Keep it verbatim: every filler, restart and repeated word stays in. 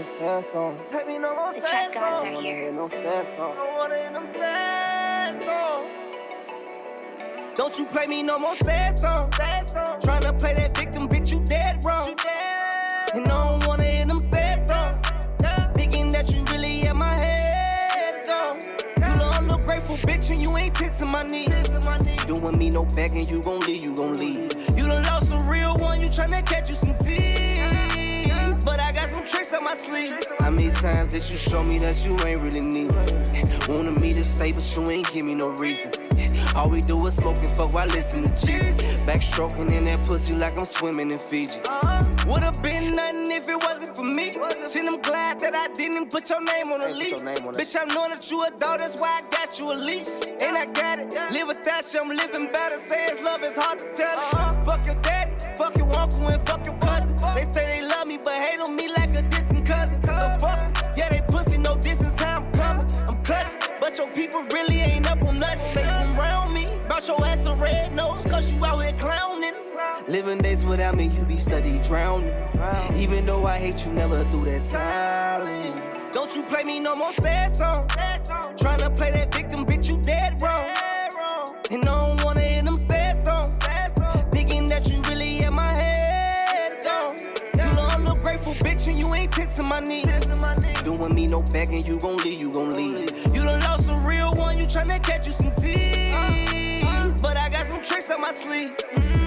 no sad song. Play me no more The sad track gods song. are here. No sad song. Don't wanna hear them sad song. Don't you play me no more sad song. Sad song. Tryna play that victim, bitch, you dead wrong. You dead. And I don't wanna hear them sad songs. Yeah. Thinking that you really at my head, though. Yeah. You know I'm no grateful bitch and you ain't tits in my knees. Doing me no begging, you gon' leave, you gon' leave. You done lost a real one, you tryna catch you some Z's. But I got some tricks up my sleeve. How many times did you show me that you ain't really me? Wanted me to stay, but you ain't give me no reason. All we do is smoke and fuck while listening to Jesus. Backstroking in that pussy like I'm swimming in Fiji. Would've been nothing if it wasn't for me. Shit, I'm glad that I didn't put your name on the leash. Bitch, I know that you a dog, that's why I got you a leash. And I got it, live without you, I'm living better. Say it's love, it's hard to tell it. Fuck your daddy, fuck your uncle, and fuck your cousin. They say they love me, but hate on me like a distant cousin. So fuck, yeah, they pussy, no distance, how I'm coming. I'm clutching, but your people really ain't up on nothing. They come around me, bout your ass a red nose, cause you out here clowning. Living days without me, you be steady drowning. Even though I hate you, never threw that talent. Don't you play me no more sad song. Tryna play that victim, bitch, you dead wrong. And I don't wanna hear them sad songs. Thinking that you really at my head, though. You know I'm no grateful bitch and you ain't tits in my knees. Doing me no begging, you gon' leave, you gon' leave. You done lost a real one, you tryna catch you some Z's. But I got some tricks up my sleeve.